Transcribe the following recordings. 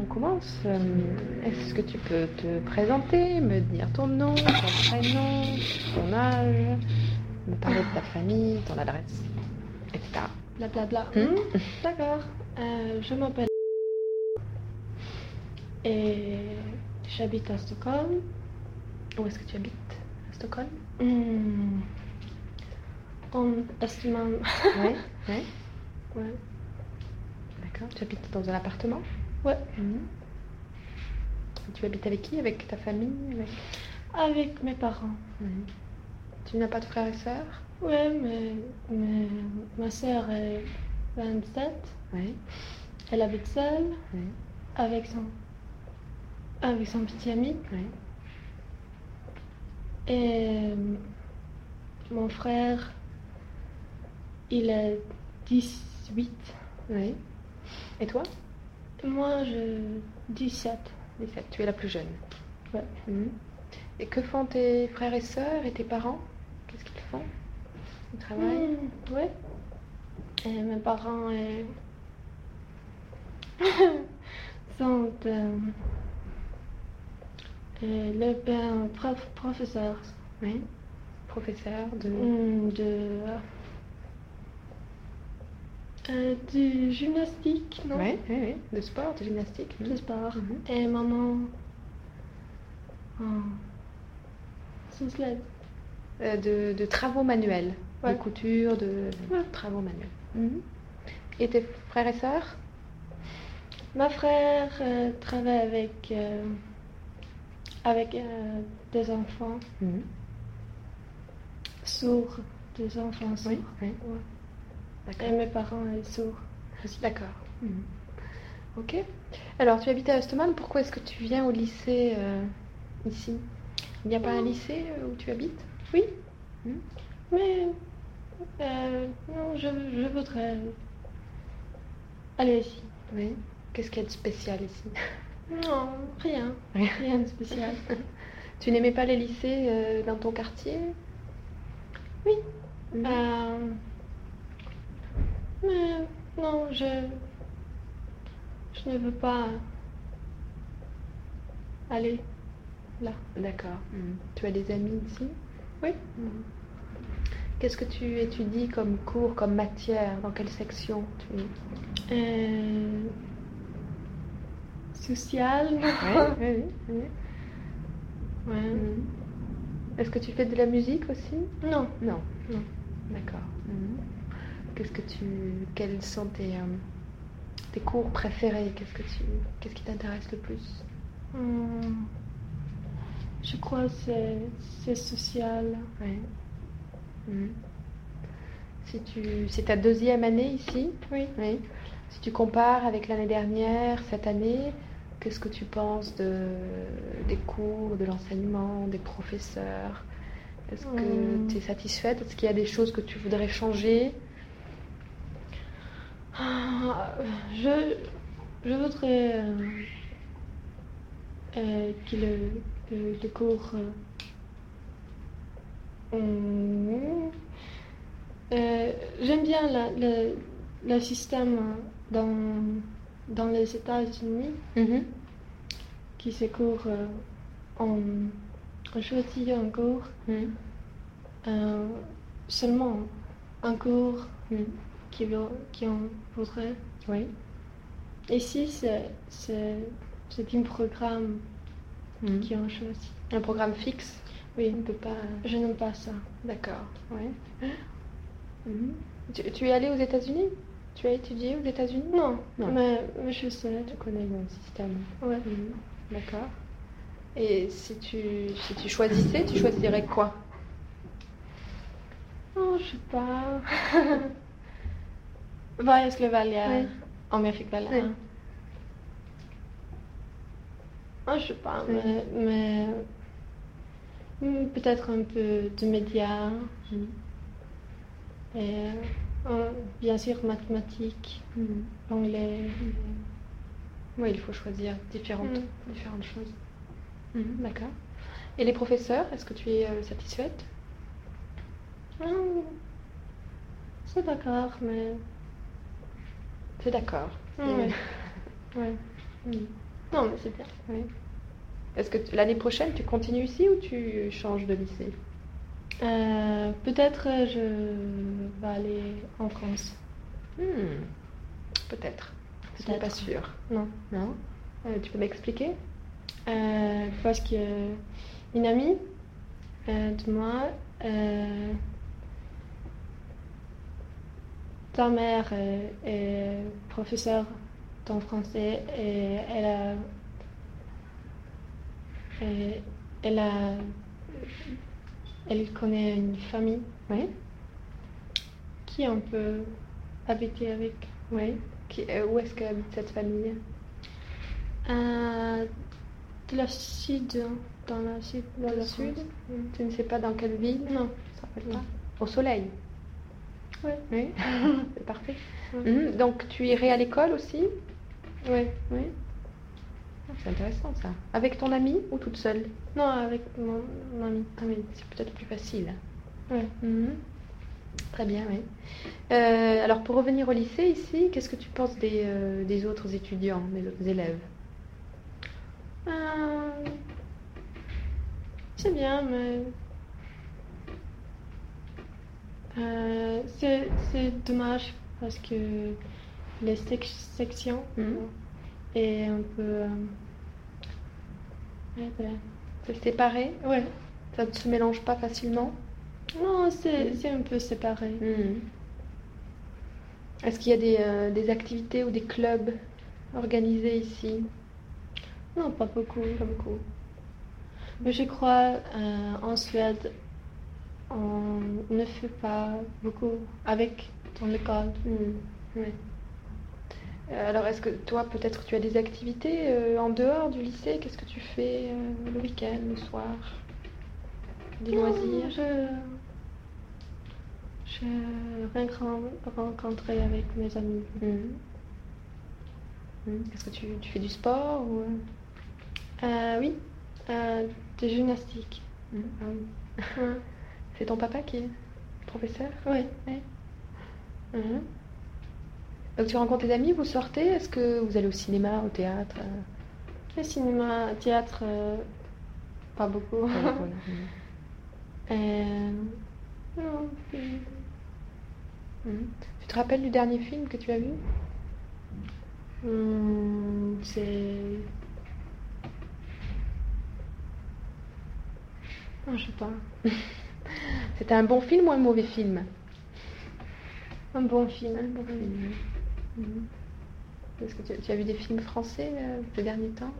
commence. Est-ce que tu peux te présenter, me dire ton nom, ton prénom, ton âge, me parler de ta famille, ton adresse, etc. Blablabla. D'accord. Je m'appelle et j'habite à Stockholm. Où est-ce que tu habites? À Stockholm? En Östermalm. Oui, oui. Ouais. D'accord. Tu habites dans un appartement? Ouais. Tu habites avec qui? Avec ta famille? Avec mes parents. Tu n'as pas de frères et sœurs? Ouais, mais ma sœur est 27. Oui. Elle habite seule Oui. avec son petit ami. Oui. Et mon frère, il est 18. Oui. Et toi? Moi, je 17. 17. Tu es la plus jeune. Ouais. Et que font tes frères et sœurs et tes parents? Qu'est-ce qu'ils font? Ils travaillent? Ouais. Et mes parents sont professeurs. Oui. Professeurs de... de gymnastique, non? Oui, oui, oui. De sport, de gymnastique. De sport. Et maman... de travaux manuels. Ouais. De couture, de travaux manuels. Et tes frères et sœurs? Ma frère travaille avec des enfants sourds, des enfants sourds. Oui, oui. Ouais. D'accord. Et mes parents sont sourds. D'accord. Ok. Alors, tu habites à Östermalm. Pourquoi est-ce que tu viens au lycée ici? Il n'y a pas un lycée où tu habites? Oui. Mais non, je voudrais aller ici. Oui. Qu'est-ce qu'il y a de spécial ici? Non, rien. Rien de spécial. Tu n'aimais pas les lycées dans ton quartier? Oui. Mais non, je ne veux pas aller là. D'accord. Tu as des amis ici? Oui. Qu'est-ce que tu étudies comme cours, comme matière? Dans quelle section tu es? Social. Oui. Ouais. Est-ce que tu fais de la musique aussi? Non. D'accord. Quels sont tes cours préférés? Qu'est-ce qui t'intéresse le plus? Je crois que c'est social. Oui. C'est ta deuxième année ici? Oui. Si tu compares avec l'année dernière, cette année, qu'est-ce que tu penses des cours, de l'enseignement, des professeurs? Est-ce que tu es satisfaite? Est-ce qu'il y a des choses que tu voudrais changer? Je voudrais que le cours... j'aime bien le système dans les États-Unis qui se court on choisit un cours seulement un cours qui on voudrait. Oui. Ici c'est un programme qui on choisit. Un programme fixe? Oui. On ne peut pas... Je n'aime pas ça. D'accord. Ouais. Tu es allée aux États-Unis? Tu as étudié aux États-Unis? Non. Mais je sais. Tu connais le système. Ouais. D'accord. Et si tu choisissais, tu choisirais quoi? Oh, je sais pas. Vad jag skulle välja om jag fick välja. Oh, je sais pas, mais peut-être un peu de médias et bien sûr mathématiques, anglais. Oui, il faut choisir différentes choses. D'accord. Et les professeurs, est-ce que tu es satisfaite? C'est d'accord, mais... C'est d'accord. Ouais. Non, mais c'est bien. Oui. Est-ce que l'année prochaine, tu continues ici ou tu changes de lycée? Peut-être je vais aller en France. Peut-être. Je ne suis pas sûre. Non. Non? Tu peux m'expliquer? Parce que une amie de moi, ta mère est professeure en français et elle connaît une famille Oui. qui on peut habiter avec. Oui. Où est-ce qu'habite cette famille? De la sud, dans la sud. Dans le sud? Tu ne sais pas dans quelle ville? Non. Ça s'appelle pas. Au soleil? Oui. Oui. C'est parfait. Oui. Donc tu irais à l'école aussi? Oui. Oui. C'est intéressant ça. Avec ton ami ou toute seule? Non, avec mon ami. Ah oui, c'est peut-être plus facile. Oui. Très bien, oui. Alors pour revenir au lycée ici, qu'est-ce que tu penses des autres étudiants, des autres élèves? C'est bien, mais c'est dommage parce que les sections et un peu C'est séparé? ouais. Ça ne se mélange pas facilement? Non, c'est un peu séparé. Est-ce qu'il y a des activités ou des clubs organisés ici? Non, pas beaucoup. Pas beaucoup. Mais je crois en Suède, on ne fait pas beaucoup avec dans l'école. Oui. Alors, est-ce que toi, peut-être, tu as des activités en dehors du lycée? Qu'est-ce que tu fais le week-end, le soir? Des loisirs? Je rencontré avec mes amis. Est-ce que tu fais du sport ou... Oui, de gymnastique. Ah oui. C'est ton papa qui est professeur? Oui. Donc tu rencontres tes amis, vous sortez? Est-ce que vous allez au cinéma, au théâtre? Le cinéma, théâtre, pas beaucoup. Pas beaucoup, non. Non. Tu te rappelles du dernier film que tu as vu? C'est... Non, je sais pas. C'était un bon film ou un mauvais film? Un bon film. Un bon film. Est-ce que tu as vu des films français ces derniers temps?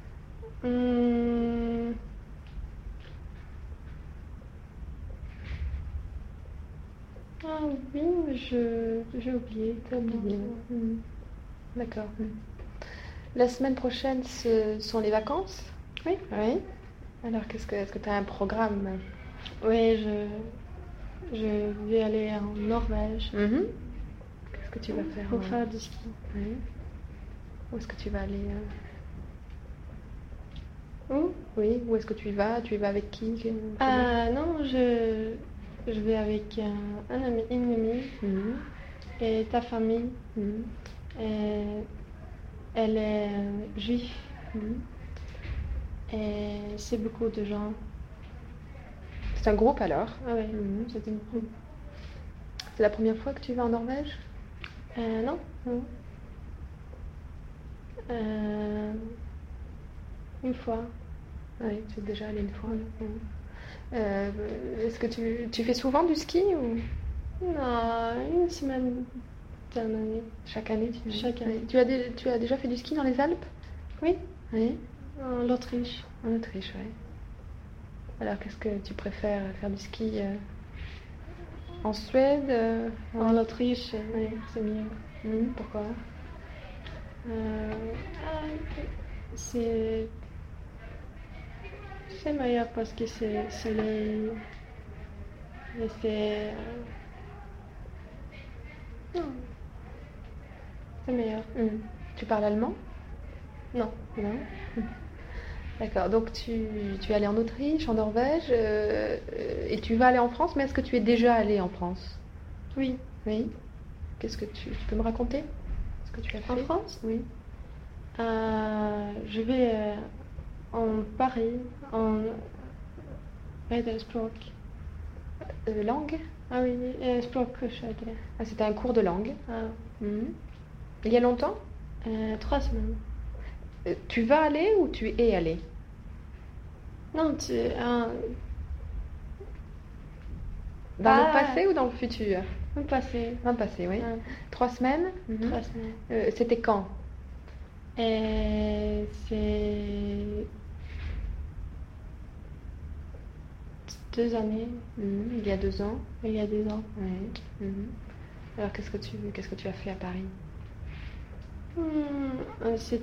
Ah oui, mais j'ai oublié. T'as oublié. D'accord. La semaine prochaine, ce sont les vacances? Oui. Oui. Alors, est-ce que tu as un programme? Oui, je vais aller en Norvège Qu'est-ce que tu vas faire? pour faire du ski. Oui. Où est-ce que tu vas aller? Où? Oui, où est-ce que tu y vas? Tu y vas avec qui? Non, je vais avec un ami, une amie et ta famille. Et elle est juive et c'est beaucoup de gens. C'est un groupe alors? Ah oui, c'est un groupe. C'est la première fois que tu vas en Norvège? Non. Une fois. Oui, tu es déjà allé une fois. Est-ce que tu fais souvent du ski ou... Non, une semaine dans l'année. Chaque année Chaque année. Tu as déjà fait du ski dans les Alpes? Oui. Oui. En Autriche. En Autriche, oui. Alors, qu'est-ce que tu préfères faire du ski en Suède? En Autriche, oui, c'est mieux. Pourquoi? C'est meilleur parce que c'est soleil et c'est c'est meilleur. Tu parles allemand? Non. D'accord, donc tu es allé en Autriche, en Norvège, et tu vas aller en France, mais est-ce que tu es déjà allé en France? Oui. Oui. Qu'est-ce que tu peux me raconter ce que tu as fait? En France? Oui. je vais en Paris, en Ridderspråk. Langue? Ah oui, språkkurset. Ah, c'était un cours de langue. Ah, Mhm. Il y a longtemps? 3 semaines. Tu vas aller ou tu es allé? Non, Dans le passé ou dans le futur? le passé. Dans le passé, oui. Ah, 3 semaines? 3 semaines. C'était quand? Et c'est 2 années, Il y a 2 ans. il y a 2 ans. Oui. Mhm. Alors, qu'est-ce que tu as fait à Paris? C'est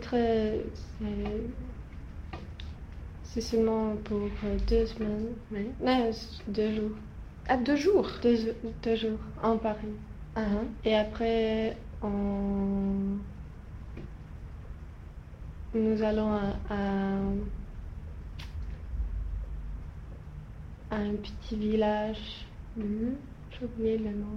c'est seulement pour 2 semaines. Oui. Non, 2 jours. Ah, 2 jours? 2 jours en Paris. Ah, hein. Et après, nous allons à un petit village. Mhm. J'ai oublié le nom.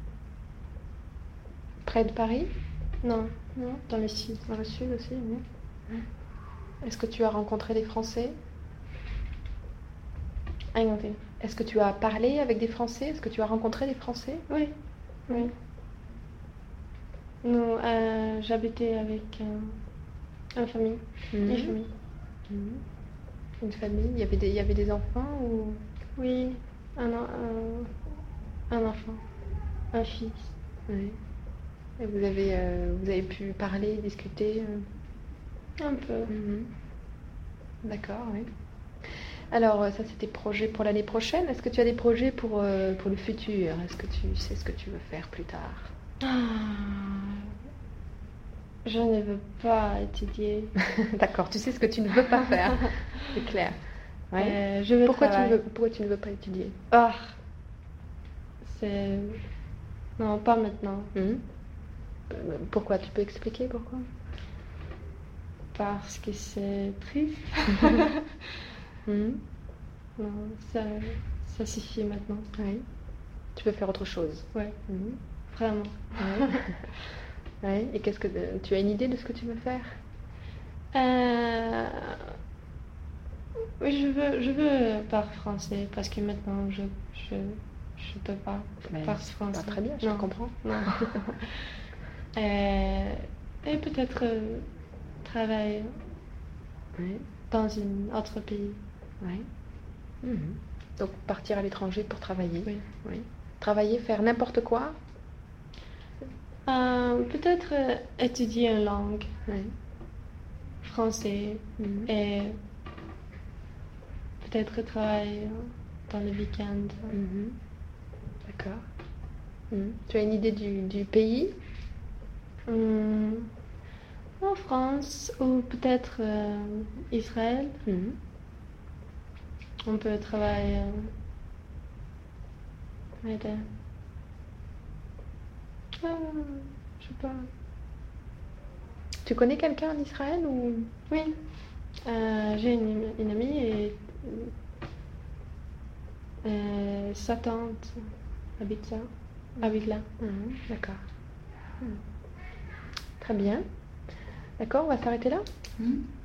Près de Paris? Non, dans le sud. Dans le sud aussi, oui. Est-ce que tu as rencontré des Français? Englandais. Est-ce que tu as parlé avec des Français? Est-ce que tu as rencontré des Français? Oui, oui. Nous, j'habitais avec une famille. Une famille. Mhm. Une famille? Il y avait des enfants ou... Oui, un enfant, un fils. Oui. Et vous avez pu parler, discuter? Un peu. Mhm. D'accord, oui. Alors, ça, c'est tes projets pour l'année prochaine. Est-ce que tu as des projets pour le futur? Est-ce que tu sais ce que tu veux faire plus tard? Je ne veux pas étudier. D'accord, tu sais ce que tu ne veux pas faire. C'est clair. Ouais. Je veux Pourquoi travailler. pourquoi tu ne veux pas étudier? Ah, c'est... Non, pas maintenant. Pourquoi? Tu peux expliquer pourquoi? Parce que c'est triste. Non, ça suffit maintenant. Oui. Tu veux faire autre chose? Ouais, vraiment. Ouais. Ouais. Et qu'est-ce que tu as une idée de ce que tu veux faire? Oui, je veux parler français parce que maintenant je peux pas Mais parler c'est français. pas très bien, je Non. comprends. Non. Et peut-être travailler Oui. dans un autre pays. Oui. Donc partir à l'étranger pour travailler. Oui. Oui. Travailler, faire n'importe quoi. Peut-être étudier une langue, Oui. français, et peut-être travailler dans le week-end. D'accord. Tu as une idée du pays? En France ou peut-être Israël. On peut travailler. Je sais pas. Tu connais quelqu'un en Israël ou... Oui. J'ai une amie et sa tante habite là. D'accord. Très bien. D'accord, on va s'arrêter là?